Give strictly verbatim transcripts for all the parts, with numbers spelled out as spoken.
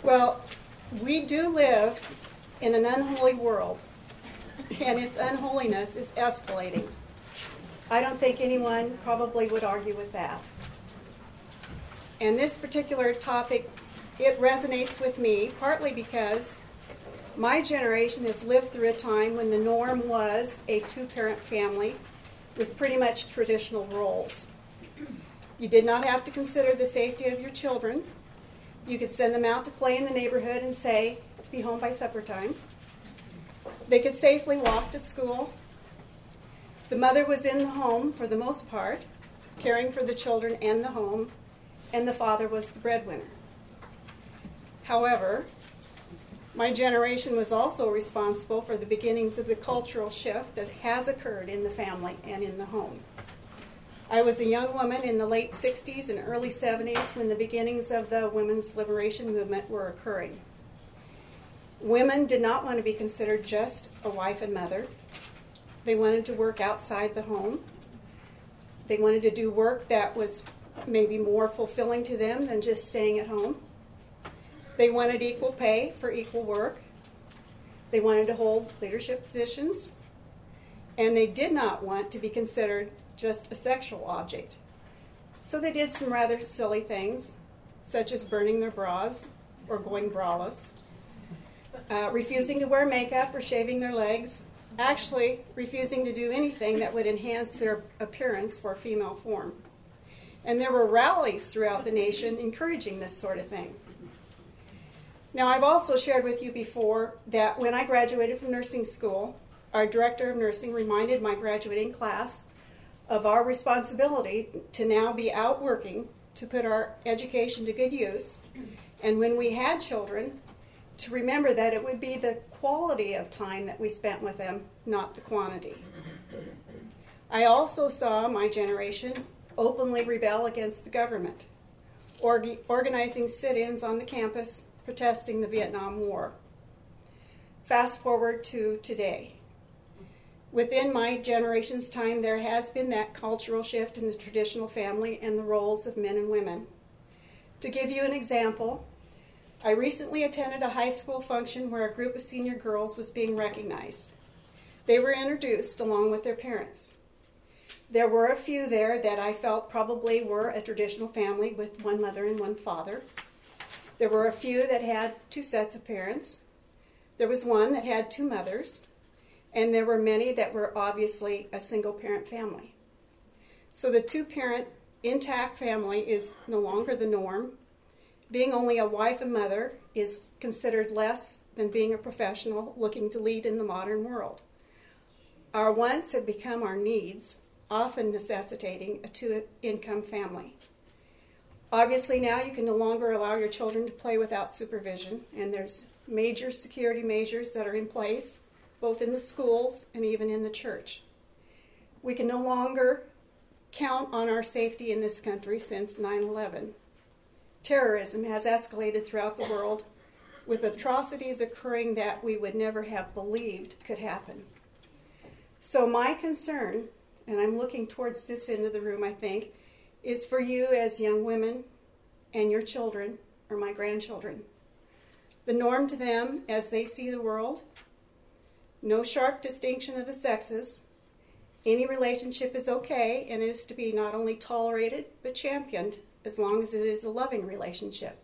Well, we do live in an unholy world, and its unholiness is escalating. I don't think anyone probably would argue with that. And this particular topic, it resonates with me, partly because my generation has lived through a time when the norm was a two-parent family with pretty much traditional roles. You did not have to consider the safety of your children. You could send them out to play in the neighborhood and say, be home by supper time. They could safely walk to school. The mother was in the home for the most part, caring for the children and the home, and the father was the breadwinner. However, my generation was also responsible for the beginnings of the cultural shift that has occurred in the family and in the home. I was a young woman in the late sixties and early seventies when the beginnings of the women's liberation movement were occurring. Women did not want to be considered just a wife and mother. They wanted to work outside the home. They wanted to do work that was maybe more fulfilling to them than just staying at home. They wanted equal pay for equal work. They wanted to hold leadership positions. And they did not want to be considered just a sexual object. So they did some rather silly things, such as burning their bras or going braless, uh, refusing to wear makeup or shaving their legs, actually refusing to do anything that would enhance their appearance or female form. And there were rallies throughout the nation encouraging this sort of thing. Now, I've also shared with you before that when I graduated from nursing school, our director of nursing reminded my graduating class of our responsibility to now be out working to put our education to good use, and when we had children, to remember that it would be the quality of time that we spent with them, not the quantity. I also saw my generation openly rebel against the government, org- organizing sit-ins on the campus, protesting the Vietnam War. Fast forward to today. Within my generation's time, there has been that cultural shift in the traditional family and the roles of men and women. To give you an example, I recently attended a high school function where a group of senior girls was being recognized. They were introduced along with their parents. There were a few there that I felt probably were a traditional family with one mother and one father. There were a few that had two sets of parents. There was one that had two mothers. And there were many that were obviously a single-parent family. So the two-parent intact family is no longer the norm. Being only a wife and mother is considered less than being a professional looking to lead in the modern world. Our wants have become our needs, often necessitating a two-income family. Obviously now you can no longer allow your children to play without supervision, and there's major security measures that are in place, both in the schools and even in the church. We can no longer count on our safety in this country since nine eleven. Terrorism has escalated throughout the world, with atrocities occurring that we would never have believed could happen. So my concern, and I'm looking towards this end of the room, I think, is for you as young women and your children, or my grandchildren. The norm to them as they see the world, no sharp distinction of the sexes. Any relationship is okay and is to be not only tolerated but championed as long as it is a loving relationship.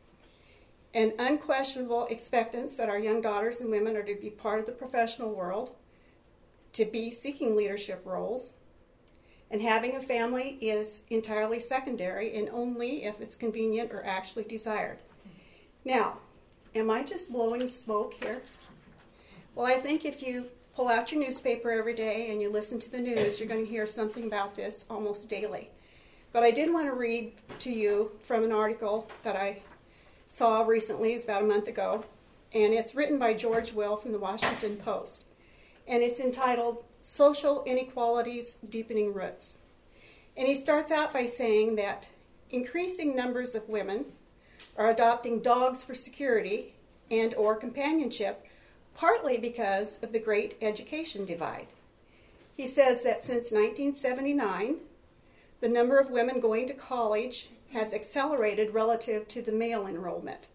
An unquestionable acceptance that our young daughters and women are to be part of the professional world, to be seeking leadership roles, and having a family is entirely secondary and only if it's convenient or actually desired. Now, am I just blowing smoke here? Well, I think if you pull out your newspaper every day and you listen to the news, you're going to hear something about this almost daily. But I did want to read to you from an article that I saw recently, it's about a month ago, and it's written by George Will from the Washington Post. And it's entitled, Social Inequalities Deepening Roots. And he starts out by saying that increasing numbers of women are adopting dogs for security and or companionship, partly because of the great education divide. He says that since nineteen seventy-nine, the number of women going to college has accelerated relative to the male enrollment.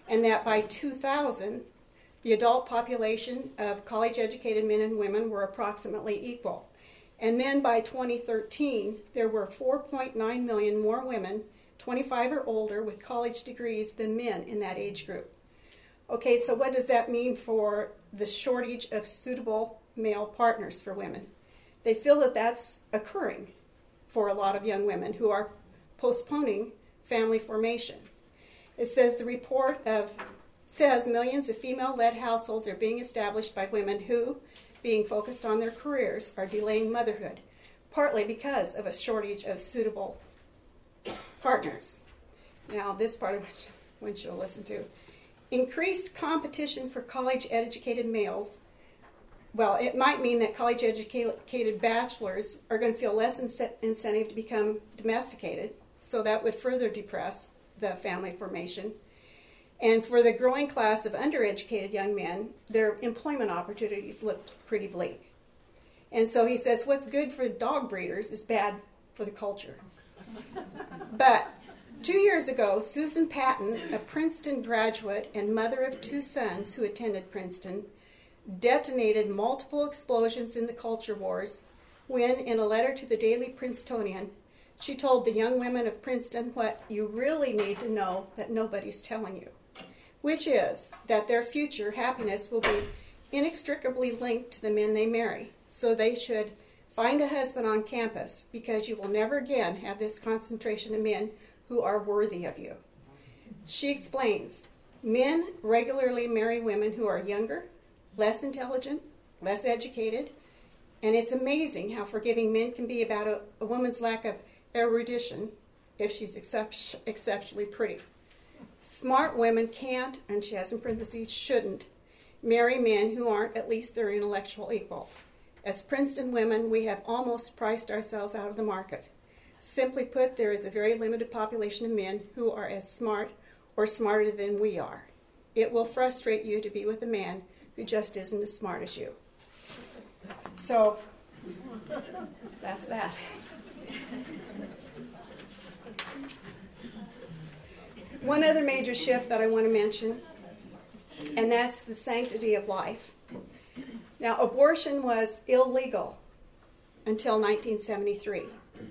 and that by two thousand, the adult population of college-educated men and women were approximately equal. And then by twenty thirteen, there were four point nine million more women, twenty-five or older, with college degrees than men in that age group. Okay, so what does that mean for the shortage of suitable male partners for women? They feel that that's occurring for a lot of young women who are postponing family formation. It says the report of says millions of female-led households are being established by women who, being focused on their careers, are delaying motherhood, partly because of a shortage of suitable partners. Now, this part of which you'll listen to. Increased competition for college-educated males. Well, it might mean that college-educated bachelors are going to feel less incentive to become domesticated, so that would further depress the family formation. And for the growing class of undereducated young men, their employment opportunities look pretty bleak. And so he says, what's good for dog breeders is bad for the culture. But two years ago, Susan Patton, a Princeton graduate and mother of two sons who attended Princeton, detonated multiple explosions in the culture wars when, in a letter to the Daily Princetonian, she told the young women of Princeton what you really need to know that nobody's telling you, which is that their future happiness will be inextricably linked to the men they marry. So they should find a husband on campus, because you will never again have this concentration of men who are worthy of you. She explains, men regularly marry women who are younger, less intelligent, less educated, and it's amazing how forgiving men can be about a, a woman's lack of erudition if she's excep- exceptionally pretty. Smart women can't, and she has in parentheses, shouldn't, marry men who aren't at least their intellectual equal. As Princeton women, we have almost priced ourselves out of the market. Simply put, there is a very limited population of men who are as smart or smarter than we are. It will frustrate you to be with a man who just isn't as smart as you. So, that's that. One other major shift that I want to mention, and that's the sanctity of life. Now, abortion was illegal until nineteen seventy-three.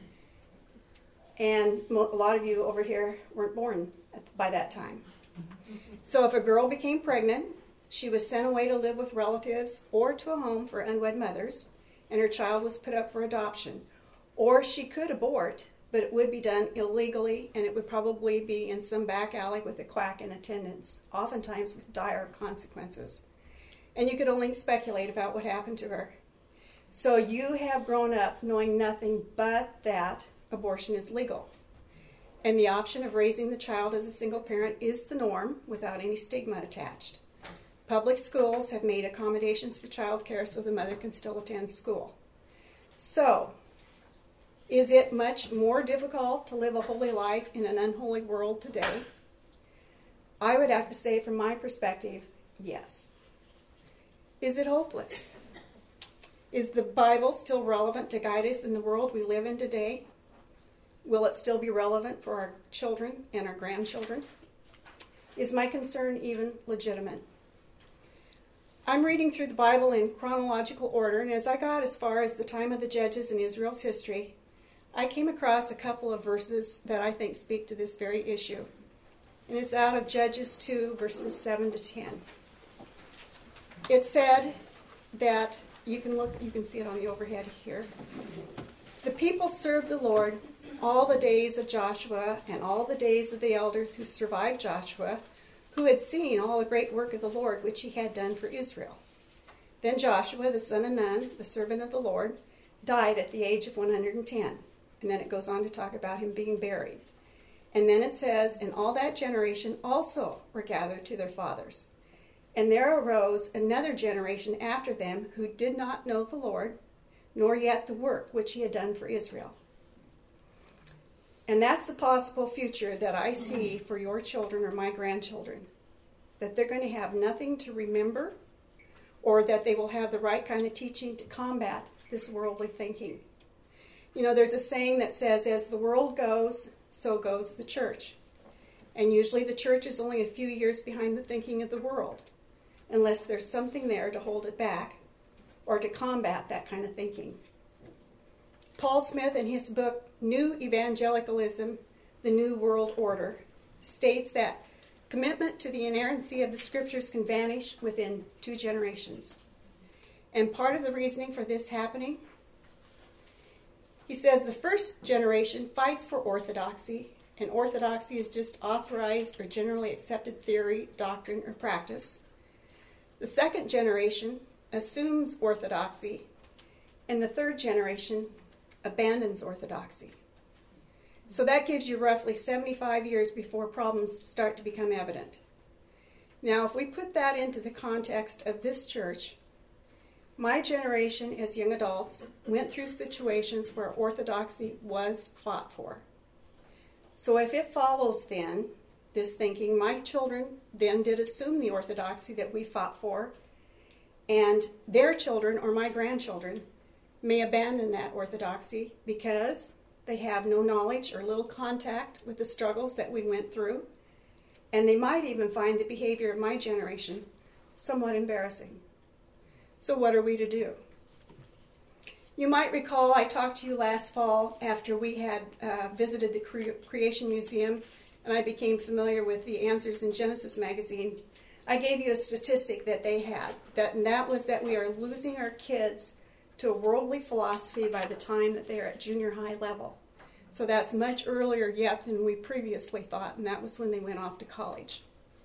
And a lot of you over here weren't born by that time. So if a girl became pregnant, she was sent away to live with relatives or to a home for unwed mothers, and her child was put up for adoption. Or she could abort, but it would be done illegally, and it would probably be in some back alley with a quack in attendance, oftentimes with dire consequences. And you could only speculate about what happened to her. So you have grown up knowing nothing but that abortion is legal. And the option of raising the child as a single parent is the norm without any stigma attached. Public schools have made accommodations for child care so the mother can still attend school. So, is it much more difficult to live a holy life in an unholy world today? I would have to say, from my perspective, yes. Is it hopeless? Is the Bible still relevant to guide us in the world we live in today? Will it still be relevant for our children and our grandchildren? Is my concern even legitimate? I'm reading through the Bible in chronological order, and as I got as far as the time of the judges in Israel's history, I came across a couple of verses that I think speak to this very issue. And it's out of Judges two, verses seven to ten. It said that, you can look, you can see it on the overhead here. The people served the Lord all the days of Joshua and all the days of the elders who survived Joshua, who had seen all the great work of the Lord which he had done for Israel. Then Joshua, the son of Nun, the servant of the Lord, died at the age of one hundred ten. And then it goes on to talk about him being buried. And then it says, and all that generation also were gathered to their fathers. And there arose another generation after them who did not know the Lord, nor yet the work which he had done for Israel. And that's the possible future that I see for your children or my grandchildren. That they're going to have nothing to remember, or that they will have the right kind of teaching to combat this worldly thinking. You know, there's a saying that says, as the world goes, so goes the church. And usually the church is only a few years behind the thinking of the world, unless there's something there to hold it back or to combat that kind of thinking. Paul Smith, in his book, New Evangelicalism, The New World Order, states that commitment to the inerrancy of the scriptures can vanish within two generations. And part of the reasoning for this happening, he says the first generation fights for orthodoxy, and orthodoxy is just authorized or generally accepted theory, doctrine, or practice. The second generation assumes orthodoxy, and the third generation abandons orthodoxy. So that gives you roughly seventy-five years before problems start to become evident. Now, if we put that into the context of this church, my generation as young adults went through situations where orthodoxy was fought for. So if it follows then, this thinking, my children then did assume the orthodoxy that we fought for, and their children or my grandchildren may abandon that orthodoxy because they have no knowledge or little contact with the struggles that we went through, and they might even find the behavior of my generation somewhat embarrassing. So what are we to do? You might recall I talked to you last fall after we had uh, visited the Cre- Creation Museum, and I became familiar with the Answers in Genesis magazine. I gave you a statistic that they had, that, and that was that we are losing our kids to a worldly philosophy by the time that they are at junior high level. So that's much earlier yet than we previously thought, and that was when they went off to college.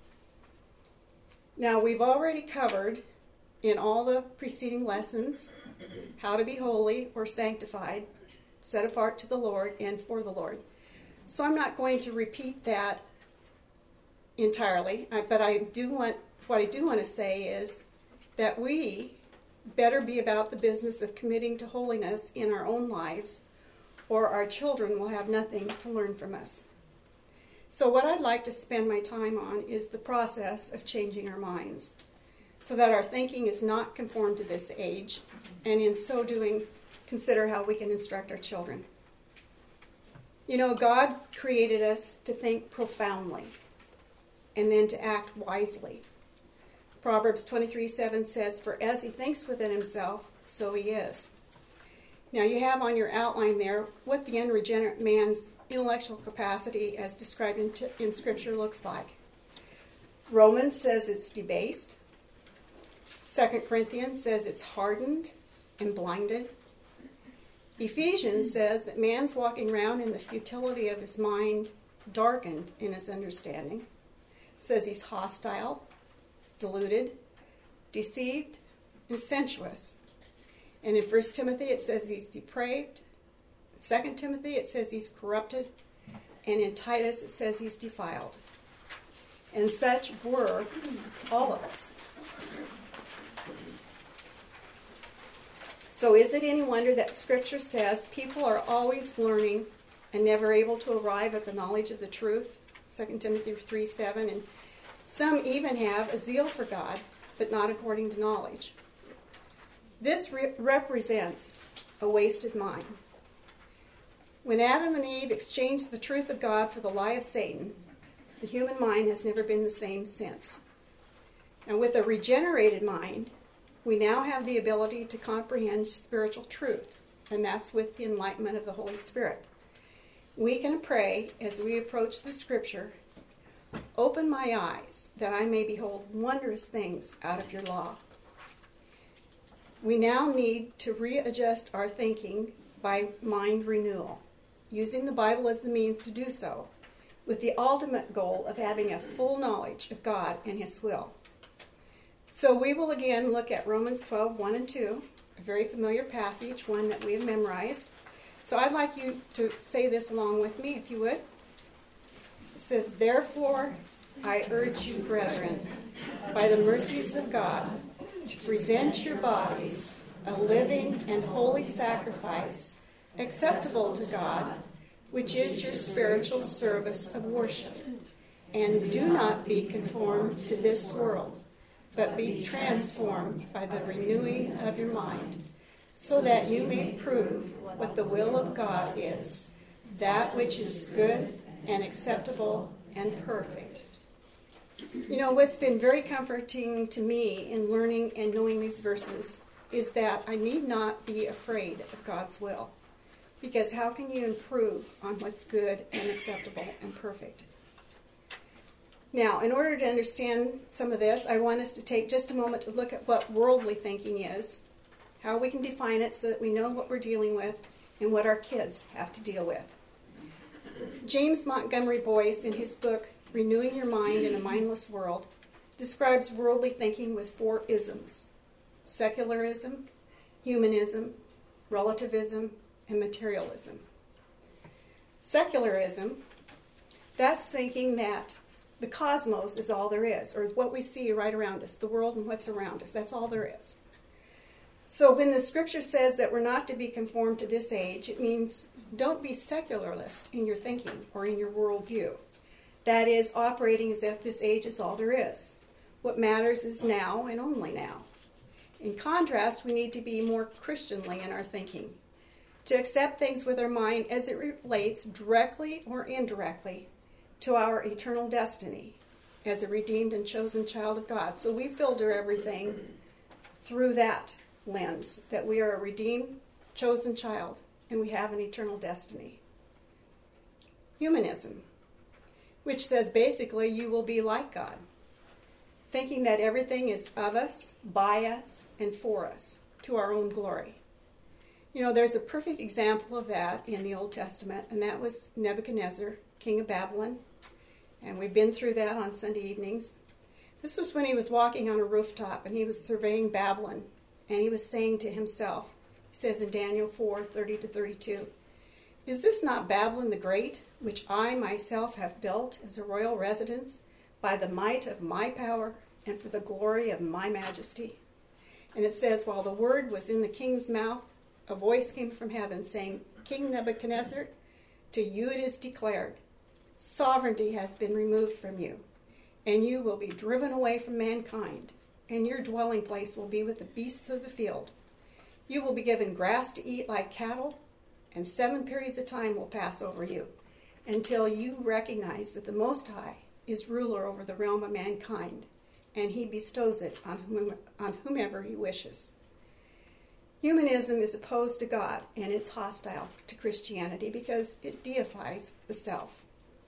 Now, we've already covered in all the preceding lessons how to be holy or sanctified, set apart to the Lord and for the Lord. So I'm not going to repeat that entirely, but I do want, what I do want to say is that we better be about the business of committing to holiness in our own lives, or our children will have nothing to learn from us. So what I'd like to spend my time on is the process of changing our minds, so that our thinking is not conformed to this age, and in so doing, consider how we can instruct our children. You know, God created us to think profoundly, and then to act wisely. Proverbs twenty-three seven says, "For as he thinks within himself, so he is." Now you have on your outline there what the unregenerate man's intellectual capacity as described in, t- in Scripture looks like. Romans says it's debased. Second Corinthians says it's hardened and blinded. Ephesians says that man's walking around in the futility of his mind, darkened in his understanding. It says he's hostile, deluded, deceived, and sensuous. And in First Timothy it says he's depraved. In Second Timothy it says he's corrupted. And in Titus it says he's defiled. And such were all of us. So is it any wonder that Scripture says people are always learning and never able to arrive at the knowledge of the truth? Second Timothy three seven. And some even have a zeal for God, but not according to knowledge. This re- represents a wasted mind. When Adam and Eve exchanged the truth of God for the lie of Satan, the human mind has never been the same since. And with a regenerated mind, we now have the ability to comprehend spiritual truth, and that's with the enlightenment of the Holy Spirit. We can pray as we approach the Scripture, "Open my eyes, that I may behold wondrous things out of your law." We now need to readjust our thinking by mind renewal, using the Bible as the means to do so, with the ultimate goal of having a full knowledge of God and His will. So we will again look at Romans twelve, one and two, a very familiar passage, one that we have memorized. So I'd like you to say this along with me, if you would. It says, "Therefore I urge you, brethren, by the mercies of God, to present your bodies a living and holy sacrifice, acceptable to God, which is your spiritual service of worship. And do not be conformed to this world, but be transformed by the renewing of your mind, so that you may prove what the will of God is, that which is good and acceptable and perfect. You know, what's been very comforting to me in learning and knowing these verses is that I need not be afraid of God's will. Because how can you improve on what's good and acceptable and perfect? Now, in order to understand some of this, I want us to take just a moment to look at what worldly thinking is, how we can define it so that we know what we're dealing with and what our kids have to deal with. James Montgomery Boyce, in his book, Renewing Your Mind in a Mindless World, describes worldly thinking with four isms: secularism, humanism, relativism, and materialism. Secularism, that's thinking that the cosmos is all there is, or what we see right around us, the world and what's around us, that's all there is. So when the scripture says that we're not to be conformed to this age, it means don't be secularist in your thinking or in your worldview. That is, operating as if this age is all there is. What matters is now and only now. In contrast, we need to be more Christianly in our thinking, to accept things with our mind as it relates directly or indirectly to our eternal destiny as a redeemed and chosen child of God. So we filter everything through that lens, that we are a redeemed, chosen child, and we have an eternal destiny. Humanism, which says basically you will be like God, thinking that everything is of us, by us, and for us, to our own glory. You know, there's a perfect example of that in the Old Testament, and that was Nebuchadnezzar, king of Babylon. And we've been through that on Sunday evenings. This was when he was walking on a rooftop, and he was surveying Babylon, and he was saying to himself, he says in Daniel four, thirty to thirty-two, "Is this not Babylon the Great, which I myself have built as a royal residence by the might of my power and for the glory of my majesty?" And it says, while the word was in the king's mouth, a voice came from heaven saying, "King Nebuchadnezzar, to you it is declared, sovereignty has been removed from you, and you will be driven away from mankind, and your dwelling place will be with the beasts of the field. You will be given grass to eat like cattle, and seven periods of time will pass over you, until you recognize that the Most High is ruler over the realm of mankind, and he bestows it on, whom, on whomever he wishes." Humanism is opposed to God, and it's hostile to Christianity because it deifies the self.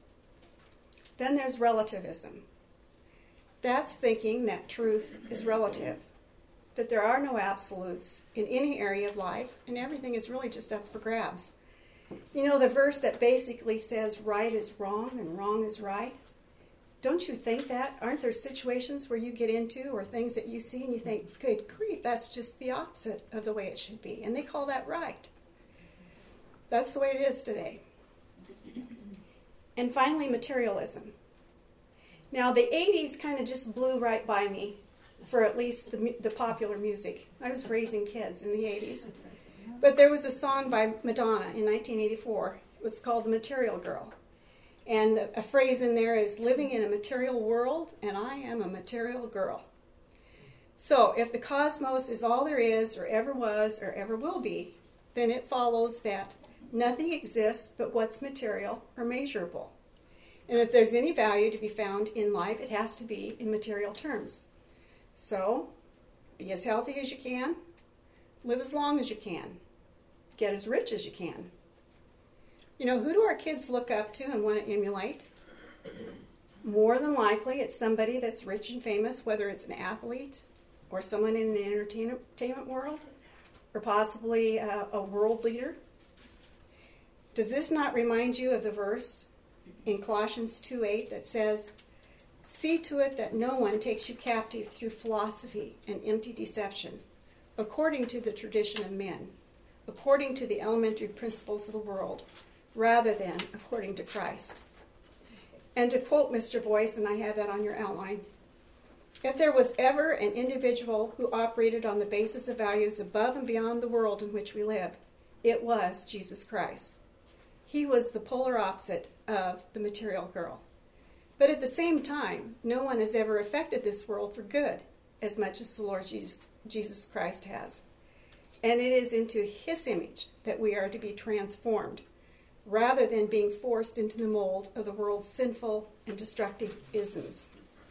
Then there's relativism. That's thinking that truth is relative, that there are no absolutes in any area of life, and everything is really just up for grabs. You know, the verse that basically says right is wrong and wrong is right? Don't you think that? Aren't there situations where you get into or things that you see and you think, good grief, that's just the opposite of the way it should be. And they call that right. That's the way it is today. And finally, materialism. Now, the eighties kind of just blew right by me for at least the, the popular music. I was raising kids in the eighties. But there was a song by Madonna in nineteen eighty-four. It was called The Material Girl. And a phrase in there is, living in a material world, and I am a material girl. So if the cosmos is all there is, or ever was, or ever will be, then it follows that nothing exists but what's material or measurable. And if there's any value to be found in life, it has to be in material terms. So, be as healthy as you can, live as long as you can, get as rich as you can. You know, who do our kids look up to and want to emulate? More than likely, it's somebody that's rich and famous, whether it's an athlete or someone in the entertainment world, or possibly a, a world leader. Does this not remind you of the verse in Colossians two eight that says, "See to it that no one takes you captive through philosophy and empty deception, according to the tradition of men, according to the elementary principles of the world, rather than according to Christ." And to quote Mister Boyce, and I have that on your outline, if there was ever an individual who operated on the basis of values above and beyond the world in which we live, it was Jesus Christ. He was the polar opposite of the material girl. But at the same time, no one has ever affected this world for good as much as the Lord Jesus, Jesus Christ has. And it is into his image that we are to be transformed rather than being forced into the mold of the world's sinful and destructive isms.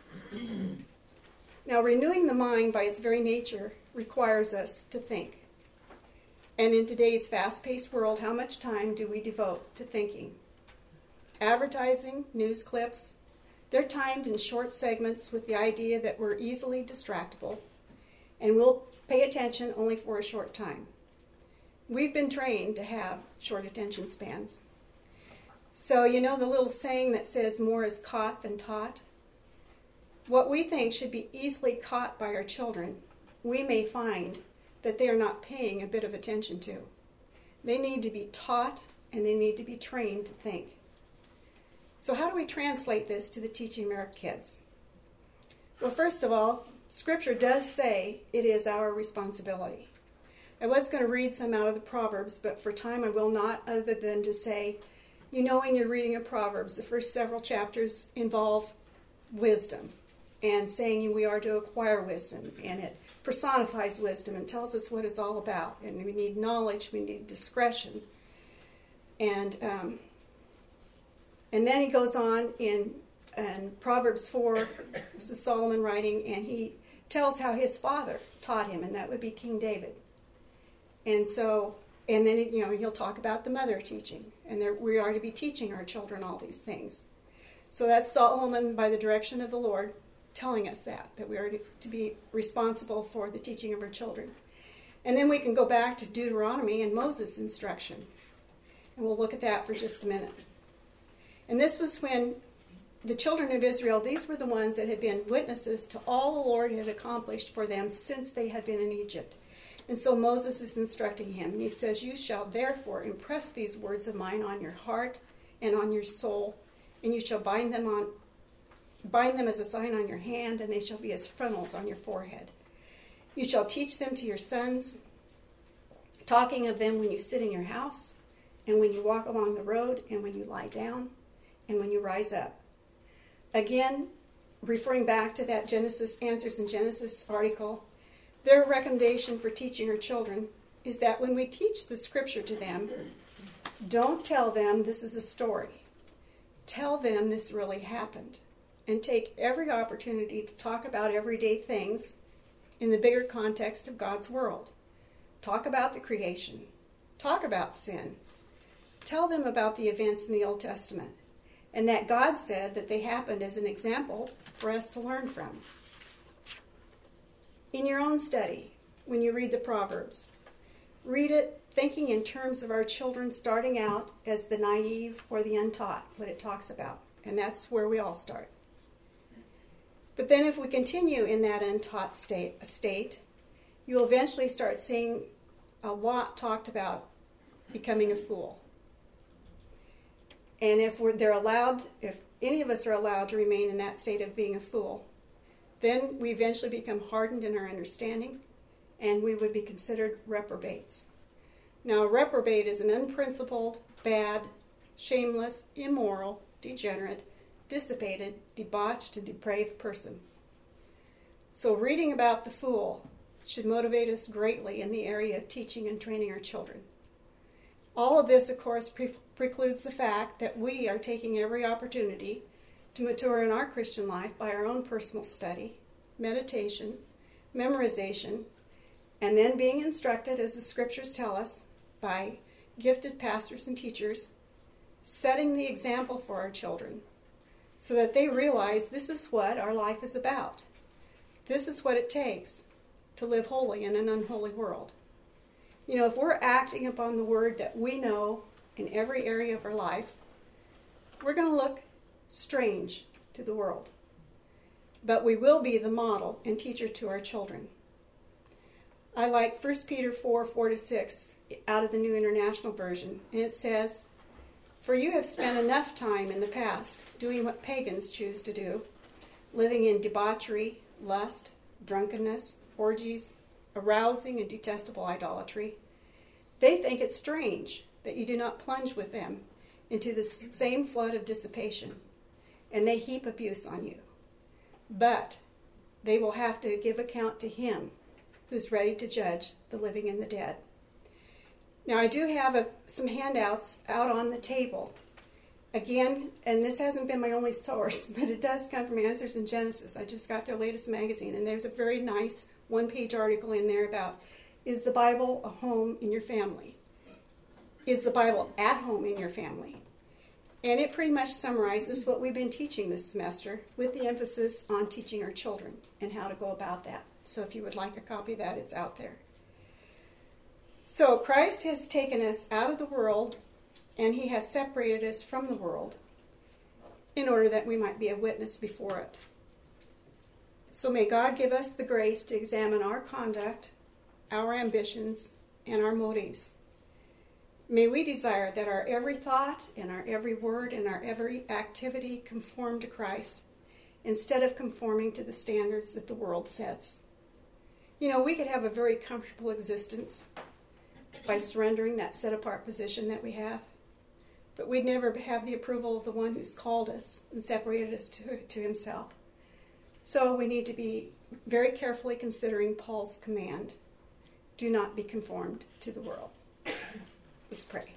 Now, renewing the mind by its very nature requires us to think. And in today's fast-paced world, how much time do we devote to thinking? Advertising, news clips, they're timed in short segments with the idea that we're easily distractible and we'll pay attention only for a short time. We've been trained to have short attention spans. So, you know the little saying that says more is caught than taught? What we think should be easily caught by our children, we may find that they are not paying a bit of attention to. They need to be taught and they need to be trained to think. So how do we translate this to the teaching of our kids? Well, first of all, Scripture does say it is our responsibility. I was going to read some out of the Proverbs, but for time I will not, other than to say, you know, when you're reading a Proverbs, the first several chapters involve wisdom and saying we are to acquire wisdom, and it personifies wisdom and tells us what it's all about. And we need knowledge, we need discretion. And um, and then he goes on in, in Proverbs four, this is Solomon writing, and he tells how his father taught him, and that would be King David. And so, and then, you know, he'll talk about the mother teaching, and there, we are to be teaching our children all these things. So that's Solomon, by the direction of the Lord, telling us that, that we are to, to be responsible for the teaching of our children. And then we can go back to Deuteronomy and Moses' instruction, and we'll look at that for just a minute. And this was when the children of Israel, these were the ones that had been witnesses to all the Lord had accomplished for them since they had been in Egypt. And so Moses is instructing him. And he says, you shall therefore impress these words of mine on your heart and on your soul, and you shall bind them on, bind them as a sign on your hand, and they shall be as frontals on your forehead. You shall teach them to your sons, talking of them when you sit in your house, and when you walk along the road, and when you lie down, and when you rise up. Again, referring back to that Genesis Answers in Genesis article, their recommendation for teaching our children is that when we teach the Scripture to them, don't tell them this is a story. Tell them this really happened. And take every opportunity to talk about everyday things in the bigger context of God's world. Talk about the creation. Talk about sin. Tell them about the events in the Old Testament, and that God said that they happened as an example for us to learn from. In your own study, when you read the Proverbs, read it thinking in terms of our children starting out as the naive or the untaught, what it talks about. And that's where we all start. But then if we continue in that untaught state, state, you'll eventually start seeing a lot talked about becoming a fool. And if we're, they're allowed, if any of us are allowed to remain in that state of being a fool, then we eventually become hardened in our understanding, and we would be considered reprobates. Now, a reprobate is an unprincipled, bad, shameless, immoral, degenerate, dissipated, debauched, and depraved person. So reading about the fool should motivate us greatly in the area of teaching and training our children. All of this, of course, pre- precludes the fact that we are taking every opportunity to mature in our Christian life by our own personal study, meditation, memorization, and then being instructed, as the Scriptures tell us, by gifted pastors and teachers, setting the example for our children so that they realize this is what our life is about. This is what it takes to live holy in an unholy world. You know, if we're acting upon the word that we know in every area of our life, we're going to look strange to the world. But we will be the model and teacher to our children. I like First Peter four, four to six out of the New International Version. And it says, for you have spent enough time in the past doing what pagans choose to do, living in debauchery, lust, drunkenness, orgies, arousing and detestable idolatry. They think it strange that you do not plunge with them into the same flood of dissipation, and they heap abuse on you. But they will have to give account to him who's ready to judge the living and the dead. Now, I do have a, some handouts out on the table. Again, and this hasn't been my only source, but it does come from Answers in Genesis. I just got their latest magazine, and there's a very nice one-page article in there about, is the Bible a home in your family? Is the Bible at home in your family? And it pretty much summarizes what we've been teaching this semester, with the emphasis on teaching our children and how to go about that. So if you would like a copy of that, it's out there. So Christ has taken us out of the world, and he has separated us from the world in order that we might be a witness before it. So may God give us the grace to examine our conduct, our ambitions, and our motives. May we desire that our every thought and our every word and our every activity conform to Christ instead of conforming to the standards that the world sets. You know, we could have a very comfortable existence by surrendering that set-apart position that we have, but we'd never have the approval of the one who's called us and separated us to, to himself. So we need to be very carefully considering Paul's command, do not be conformed to the world. Let's pray.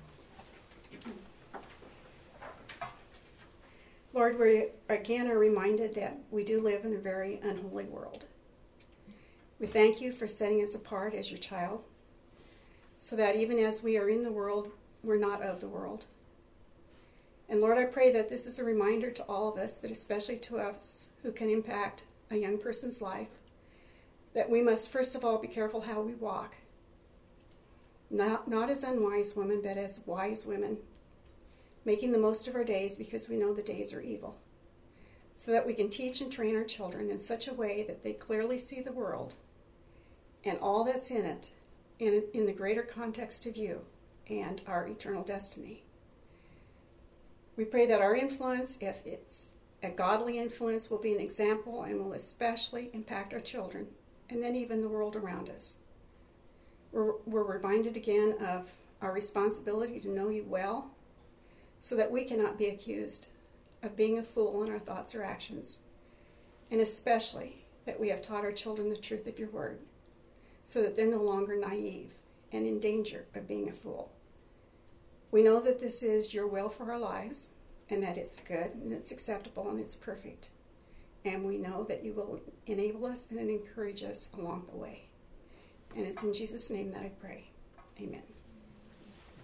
Lord, we again are reminded that we do live in a very unholy world. We thank you for setting us apart as your child, so that even as we are in the world, we're not of the world. And Lord, I pray that this is a reminder to all of us, but especially to us who can impact a young person's life, that we must first of all be careful how we walk. Not, not as unwise women, but as wise women, making the most of our days because we know the days are evil, so that we can teach and train our children in such a way that they clearly see the world and all that's in it in, in the greater context of you and our eternal destiny. We pray that our influence, if it's a godly influence, will be an example and will especially impact our children and then even the world around us. We're, we're reminded again of our responsibility to know you well so that we cannot be accused of being a fool in our thoughts or actions, and especially that we have taught our children the truth of your word so that they're no longer naive and in danger of being a fool. We know that this is your will for our lives and that it's good and it's acceptable and it's perfect. And we know that you will enable us and encourage us along the way. And it's in Jesus' name that I pray. Amen.